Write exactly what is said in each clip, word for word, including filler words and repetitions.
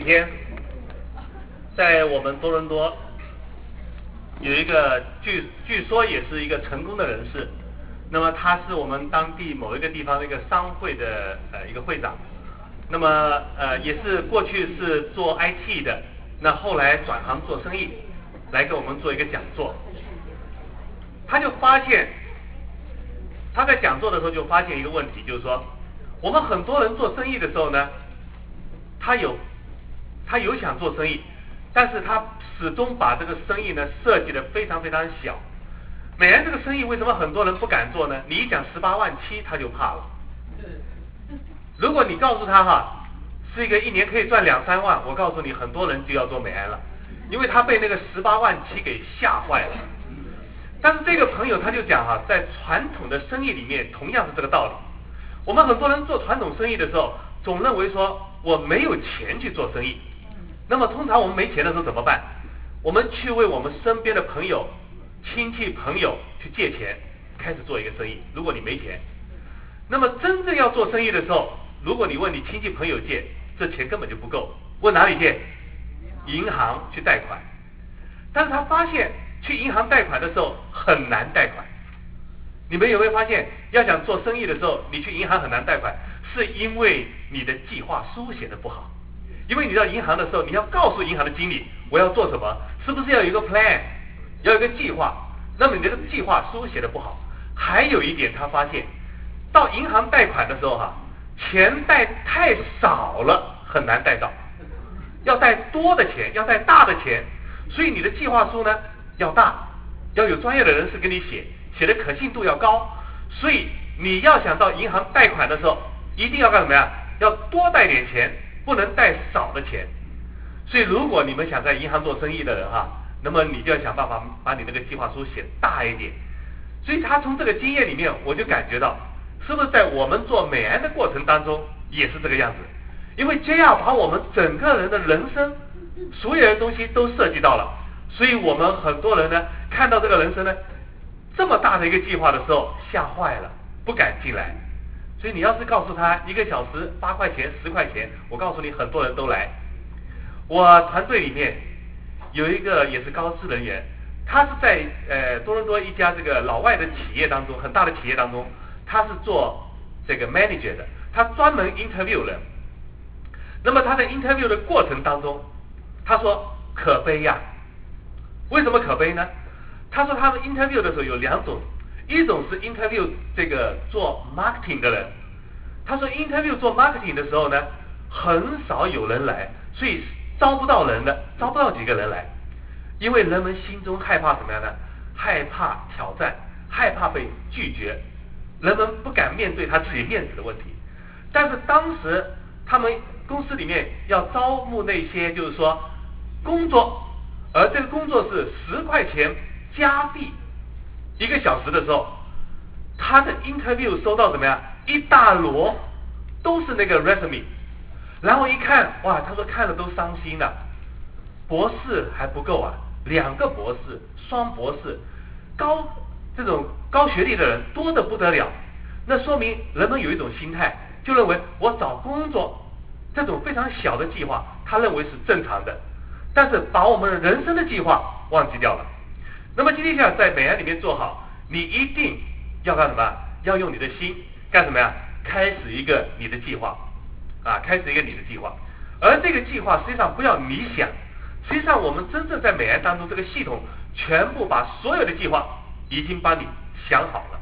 天，在我们多伦多有一个据据说也是一个成功的人士，那么他是我们当地某一个地方的一个商会的呃一个会长，那么呃也是过去是做 I T 的，那后来转行做生意，来给我们做一个讲座。他就发现他在讲座的时候就发现一个问题，就是说我们很多人做生意的时候呢，他有他有想做生意，但是他始终把这个生意呢设计得非常非常小。美元这个生意为什么很多人不敢做呢？你一讲十八万七他就怕了。如果你告诉他哈是一个一年可以赚两三万，我告诉你很多人就要做美元了，因为他被那个十八万七给吓坏了。但是这个朋友他就讲哈，在传统的生意里面同样是这个道理。我们很多人做传统生意的时候，总认为说我没有钱去做生意。那么通常我们没钱的时候怎么办？我们去为我们身边的朋友、亲戚朋友去借钱，开始做一个生意。如果你没钱，那么真正要做生意的时候，如果你问你亲戚朋友借，这钱根本就不够。问哪里借？银行去贷款。但是他发现去银行贷款的时候很难贷款。你们有没有发现，要想做生意的时候，你去银行很难贷款，是因为你的计划书写的不好。因为你到银行的时候，你要告诉银行的经理我要做什么，是不是要有一个 plan， 要有一个计划？那么你的计划书写的不好。还有一点，他发现到银行贷款的时候哈，钱贷太少了，很难贷到，要贷多的钱，要贷大的钱，所以你的计划书呢要大，要有专业的人士给你写，写的可信度要高。所以你要想到银行贷款的时候，一定要干什么呀？要多贷点钱，不能贷少的钱。所以如果你们想在银行做生意的人哈，那么你就要想办法把你那个计划书写大一点。所以他从这个经验里面，我就感觉到，是不是在我们做美元的过程当中也是这个样子？因为 J R 把我们整个人的人生所有的东西都涉及到了，所以我们很多人呢看到这个人生呢这么大的一个计划的时候吓坏了，不敢进来。所以你要是告诉他一个小时八块钱十块钱，我告诉你很多人都来。我团队里面有一个也是高知人员，他是在呃多伦多一家这个老外的企业当中，很大的企业当中，他是做这个 manager 的，他专门 interview 人。那么他在 interview 的过程当中，他说可悲呀。为什么可悲呢？他说他们 interview 的时候有两种，一种是 interview 这个做 marketing 的人，他说 interview 做 marketing 的时候呢，很少有人来，所以招不到人的，招不到几个人来，因为人们心中害怕什么样呢？害怕挑战，害怕被拒绝，人们不敢面对他自己面子的问题。但是当时他们公司里面要招募那些就是说工作，而这个工作是十块钱加币一个小时的时候，他的 interview 收到怎么样？一大摞都是那个 resume， 然后一看，哇，他说看了都伤心了，博士还不够啊，两个博士，双博士，高这种高学历的人多得不得了。那说明人们有一种心态，就认为我找工作这种非常小的计划，他认为是正常的，但是把我们的人生的计划忘记掉了。那么今天想在美元里面做好，你一定要干什么？要用你的心干什么呀？开始一个你的计划啊，开始一个你的计划。而这个计划实际上不要你想，实际上我们真正在美元当中，这个系统全部把所有的计划已经帮你想好了。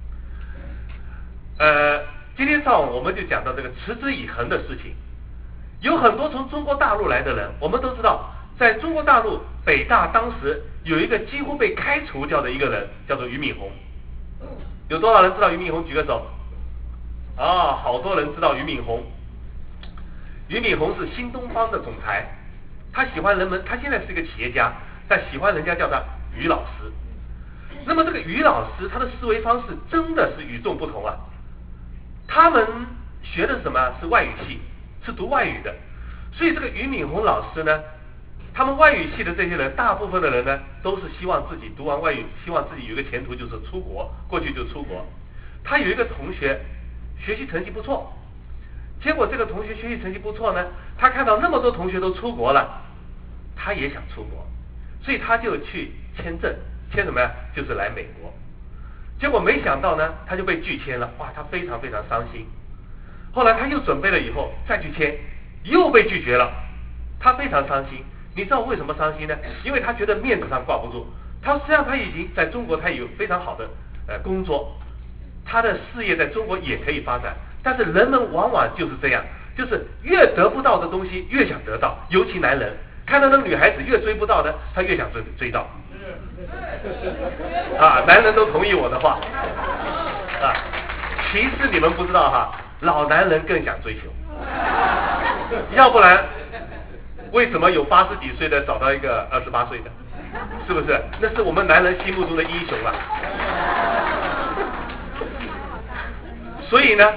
呃，今天上午我们就讲到这个持之以恒的事情。有很多从中国大陆来的人，我们都知道，在中国大陆北大当时有一个几乎被开除掉的一个人，叫做俞敏洪。有多少人知道俞敏洪？举个手。啊，好多人知道俞敏洪。俞敏洪是新东方的总裁，他喜欢人们，他现在是一个企业家，但喜欢人家叫他俞老师。那么这个俞老师，他的思维方式真的是与众不同啊。他们学的是什么？是外语系，是读外语的。所以这个俞敏洪老师呢，他们外语系的这些人，大部分的人呢，都是希望自己读完外语，希望自己有一个前途，就是出国，过去就出国。他有一个同学学习成绩不错， 结果这个同学学习成绩不错呢，他看到那么多同学都出国了，他也想出国，所以他就去签证，签什么呀？就是来美国。结果没想到呢，他就被拒签了，哇，他非常非常伤心。后来他又准备了以后再去签，又被拒绝了，他非常伤心。你知道为什么伤心呢？因为他觉得面子上挂不住。他实际上他已经在中国，他有非常好的呃工作，他的事业在中国也可以发展。但是人们往往就是这样，就是越得不到的东西越想得到，尤其男人看到那个女孩子越追不到呢，他越想追追到。啊，男人都同意我的话啊，其实你们不知道哈，老男人更想追求，要不然为什么有八十几岁的找到一个二十八岁的？是不是？那是我们男人心目中的英雄啊。所以呢，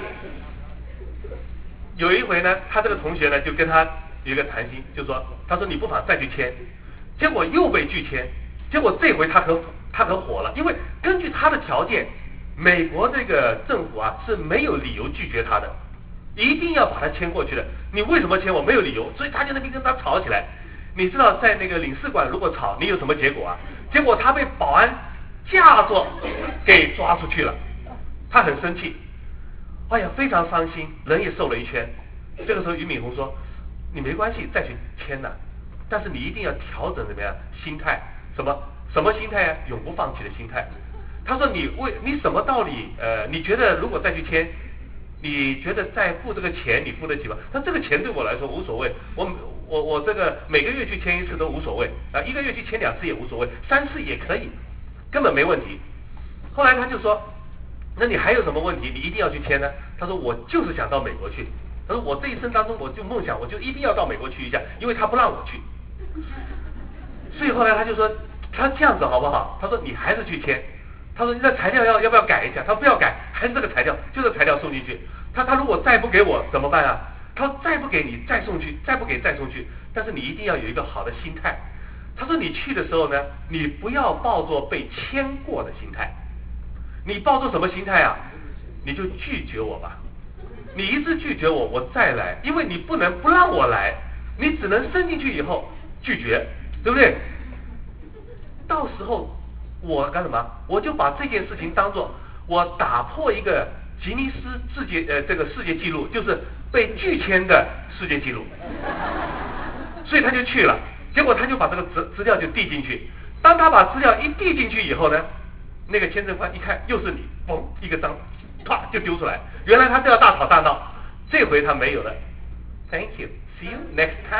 有一回呢，他这个同学呢就跟他有一个谈心，就说，他说你不妨再去签，结果又被拒签，结果这回他可他可火了，因为根据他的条件，美国这个政府啊是没有理由拒绝他的，一定要把他签过去的。你为什么签我？没有理由，所以他就那边跟他吵起来。你知道在那个领事馆如果吵，你有什么结果啊？结果他被保安架着给抓出去了，他很生气，哎呀，非常伤心，人也瘦了一圈。这个时候俞敏洪说，你没关系再去签呐，但是你一定要调整怎么样心态，什么什么心态啊？永不放弃的心态。他说你为你什么道理？呃，你觉得如果再去签，你觉得再付这个钱你付得起吗？他这个钱对我来说无所谓，我我我这个每个月去签一次都无所谓啊，一个月去签两次也无所谓，三次也可以，根本没问题。后来他就说，那你还有什么问题？你一定要去签呢？他说我就是想到美国去。他说我这一生当中我就梦想，我就一定要到美国去一下，因为他不让我去。所以后来他就说，他这样子好不好？他说你还是去签。他说你这材料要要不要改一下？他说不要改，还是这个材料，就这材料送进去。他他如果再不给我怎么办啊？他说再不给你再送去，再不给再送去。但是你一定要有一个好的心态。他说你去的时候呢，你不要抱着被签过的心态，你抱着什么心态啊？你就拒绝我吧。你一直拒绝我，我再来，因为你不能不让我来，你只能伸进去以后拒绝，对不对？到时候我干什么？我就把这件事情当做我打破一个吉尼斯世界呃这个世界纪录，就是被拒签的世界纪录。所以他就去了，结果他就把这个资资料就递进去。当他把资料一递进去以后呢，那个签证官一看又是你，嘣一个章，啪就丢出来。原来他都要大吵大闹，这回他没有了。Thank you, see you next time 。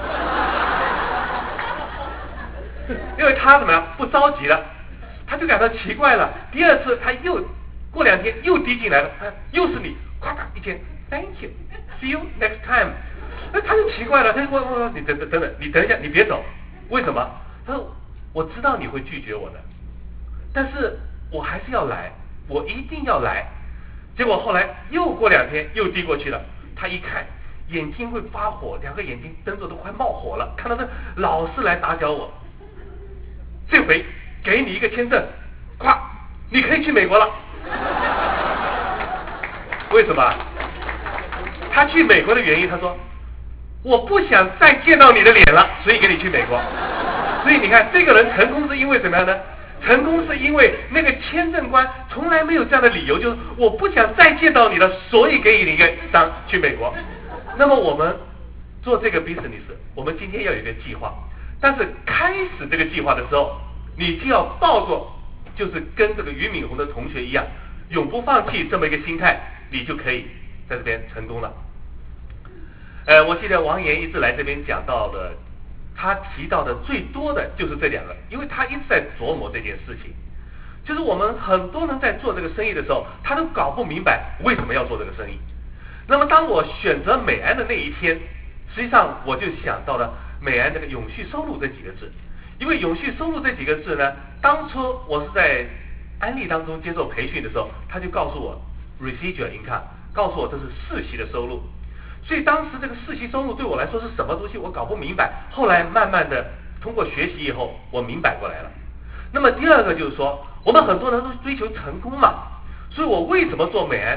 因为他怎么样不着急了，他就感到奇怪了。第二次他又过两天又递进来了，又是你，咵嚓一签 ，Thank you, see you next time。那他就奇怪了，他就问问你等等等等，你等一下，你别走，为什么？他说我知道你会拒绝我的，但是我还是要来，我一定要来。结果后来又过两天又递过去了，他一看眼睛会发火，两个眼睛瞪着都快冒火了，看到这老是来打搅我。这回给你一个签证，咵，你可以去美国了。为什么？他去美国的原因，他说我不想再见到你的脸了，所以给你去美国。所以你看这个人成功是因为什么样呢？成功是因为那个签证官从来没有这样的理由，就是我不想再见到你了，所以给你一个章去美国。那么我们做这个 business， 我们今天要有一个计划，但是开始这个计划的时候，你就要抱着就是跟这个俞敏洪的同学一样，永不放弃这么一个心态，你就可以在这边成功了。呃，我记得王岩一直来这边讲到了，他提到的最多的就是这两个，因为他一直在琢磨这件事情。就是我们很多人在做这个生意的时候，他都搞不明白为什么要做这个生意。那么当我选择美安的那一天，实际上我就想到了美安这个永续收入这几个字。因为永续收入这几个字呢，当初我是在安利当中接受培训的时候，他就告诉我 residual income， 告诉我这是世袭的收入。所以当时这个世袭收入对我来说是什么东西，我搞不明白。后来慢慢的通过学习以后，我明白过来了。那么第二个就是说，我们很多人都追求成功嘛，所以我为什么做美安？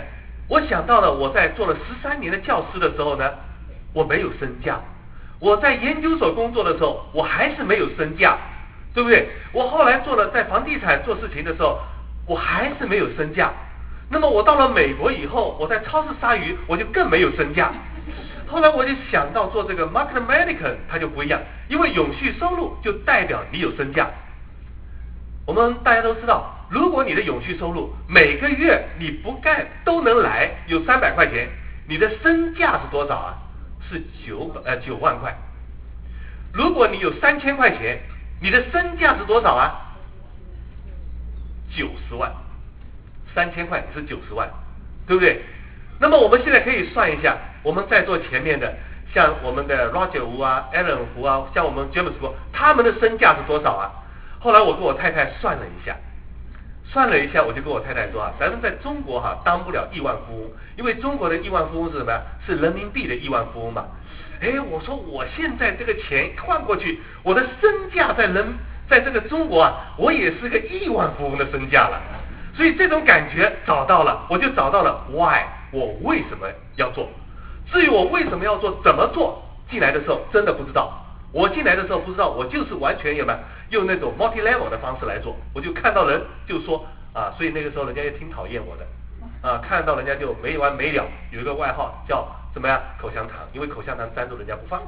我想到了我在做了十三年的教师的时候呢，我没有身价；我在研究所工作的时候，我还是没有身价，对不对？我后来做了在房地产做事情的时候，我还是没有身价。那么我到了美国以后，我在超市杀鱼，我就更没有身价。后来我就想到做这个 Market American， 它就不一样，因为永续收入就代表你有身价。我们大家都知道，如果你的永续收入每个月你不干都能来有三百块钱，你的身价是多少啊？是九呃九万块。如果你有三千块钱，你的身价是多少啊？九十万。三千块你是九十万，对不对？那么我们现在可以算一下，我们在座前面的，像我们的 Roger 胡啊、Alan 胡啊，像我们 James 胡，他们的身价是多少啊？后来我跟我太太算了一下，算了一下，我就跟我太太说啊，咱们在中国哈、啊、当不了亿万富翁，因为中国的亿万富翁是什么呀？是人民币的亿万富翁嘛。哎，我说我现在这个钱换过去，我的身价在人，在这个中国啊，我也是个亿万富翁的身价了。所以这种感觉找到了，我就找到了 why， 我为什么要做。至于我为什么要做，怎么做，进来的时候真的不知道。我进来的时候不知道，我就是完全有没有用那种 multi level 的方式来做，我就看到人就说啊，所以那个时候人家也挺讨厌我的啊，看到人家就没完没了，有一个外号叫什么呀？口香糖，因为口香糖粘住人家不放。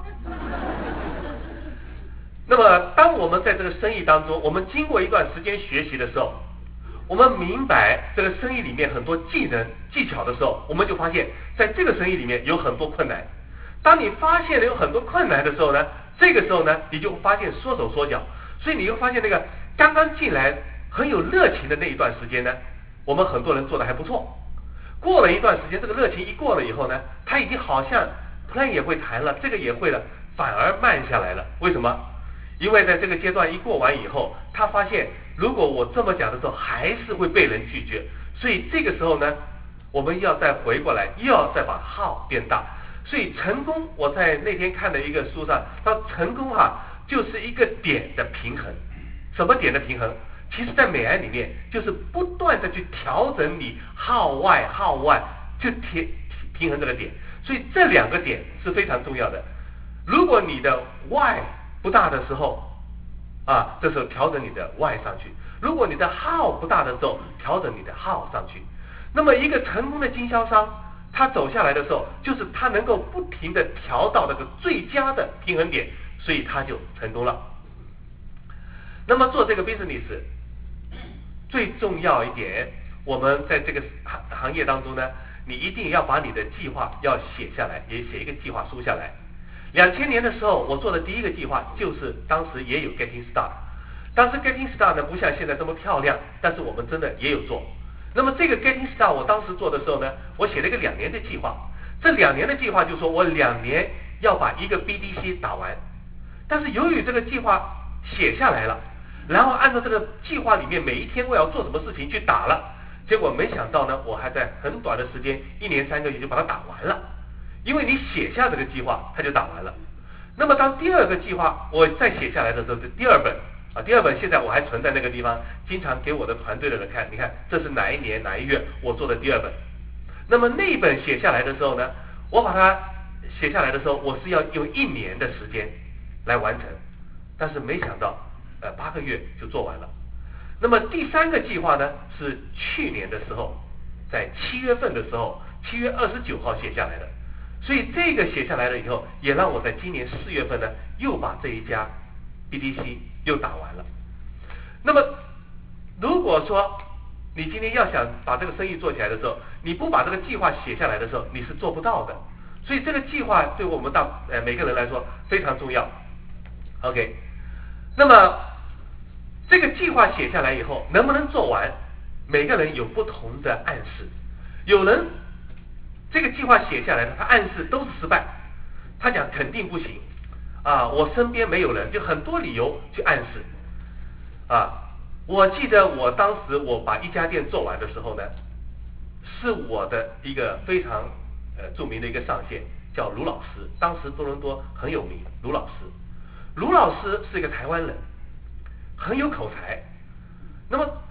那么当我们在这个生意当中，我们经过一段时间学习的时候，我们明白这个生意里面很多技能技巧的时候，我们就发现在这个生意里面有很多困难。当你发现了有很多困难的时候呢，这个时候呢，你就发现缩手缩脚。所以你会发现那个刚刚进来很有热情的那一段时间呢，我们很多人做的还不错。过了一段时间，这个热情一过了以后呢，他已经好像 plan 也会谈了，这个也会了，反而慢下来了。为什么？因为在这个阶段一过完以后，他发现如果我这么讲的时候还是会被人拒绝，所以这个时候呢，我们要再回过来，又要再把号变大。所以成功，我在那天看的一个书上，他说成功哈、啊、就是一个点的平衡。什么点的平衡？其实在美安里面就是不断的去调整你号外号外，就平平衡这个点。所以这两个点是非常重要的。如果你的外不大的时候啊，这时候调整你的外上去；如果你的号不大的时候，调整你的号上去。那么一个成功的经销商，他走下来的时候，就是他能够不停的调到那个最佳的平衡点，所以他就成功了。那么做这个 business 最重要一点，我们在这个行行业当中呢，你一定要把你的计划要写下来，也写一个计划书下来。两千年的时候，我做的第一个计划就是当时也有 Getting Start。当时 Getting Start 呢不像现在这么漂亮，但是我们真的也有做。那么这个 Getting Start 我当时做的时候呢，我写了一个两年的计划。这两年的计划就说我两年要把一个 B D C 打完。但是由于这个计划写下来了，然后按照这个计划里面每一天我要做什么事情去打了，结果没想到呢，我还在很短的时间，一年三个月就把它打完了。因为你写下这个计划，它就打完了。那么当第二个计划我再写下来的时候，就第二本啊，第二本现在我还存在那个地方，经常给我的团队的人看，你看这是哪一年哪一月我做的第二本。那么那一本写下来的时候呢，我把它写下来的时候，我是要用一年的时间来完成，但是没想到呃八个月就做完了。那么第三个计划呢，是去年的时候，在七月份的时候，七月二十九号写下来的。所以这个写下来了以后，也让我在今年四月份呢，又把这一家 B D C 又打完了。那么，如果说你今天要想把这个生意做起来的时候，你不把这个计划写下来的时候，你是做不到的。所以这个计划对我们大呃每个人来说非常重要。OK， 那么这个计划写下来以后，能不能做完，每个人有不同的暗示。有人这个计划写下来的，他暗示都是失败，他讲肯定不行啊，我身边没有人，就很多理由去暗示啊。我记得我当时我把一家店做完的时候呢，是我的一个非常呃著名的一个上线叫卢老师，当时多伦多很有名。卢老师，卢老师是一个台湾人，很有口才。那么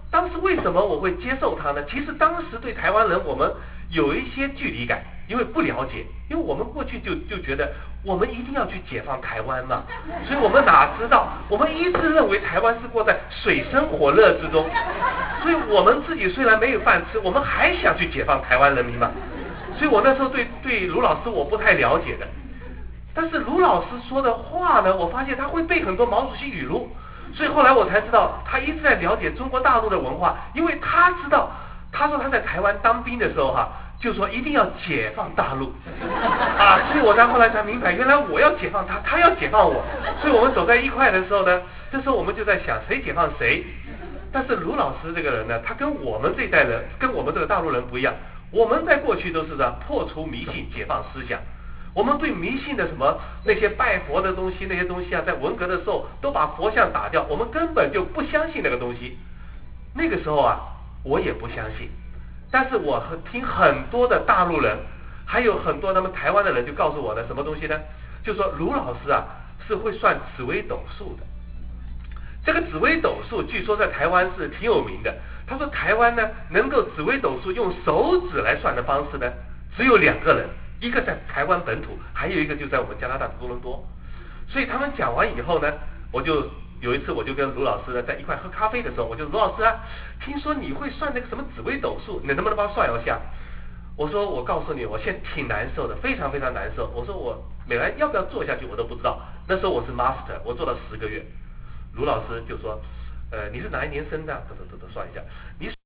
当时为什么我会接受它呢？其实当时对台湾人我们有一些距离感，因为不了解，因为我们过去就就觉得我们一定要去解放台湾嘛，所以我们哪知道，我们一直认为台湾是过在水深火热之中，所以我们自己虽然没有饭吃，我们还想去解放台湾人民嘛。所以我那时候对对卢老师我不太了解的，但是卢老师说的话呢，我发现他会背很多毛主席语录，所以后来我才知道他一直在了解中国大陆的文化，因为他知道，他说他在台湾当兵的时候哈、啊，就说一定要解放大陆啊，所以我才后来才明白，原来我要解放他，他要解放我，所以我们走在一块的时候呢，这时候我们就在想谁解放谁。但是卢老师这个人呢，他跟我们这一代人，跟我们这个大陆人不一样。我们在过去都是的破除迷信，解放思想。我们对迷信的什么那些拜佛的东西，那些东西啊，在文革的时候都把佛像打掉，我们根本就不相信那个东西。那个时候啊，我也不相信，但是我听很多的大陆人，还有很多他们台湾的人就告诉我的什么东西呢？就说卢老师啊是会算紫微斗数的。这个紫微斗数据说在台湾是挺有名的。他说台湾呢能够紫微斗数用手指来算的方式呢，只有两个人，一个在台湾本土，还有一个就在我们加拿大的多伦多。所以他们讲完以后呢，我就有一次我就跟卢老师呢在一块喝咖啡的时候，我就卢老师啊，听说你会算那个什么紫微斗数，你能不能帮我算一下？我说我告诉你，我现在挺难受的，非常非常难受。我说我本来要不要做下去我都不知道。那时候我是 master， 我做了十个月。卢老师就说，呃，你是哪一年生的？得得得得，算一下，你。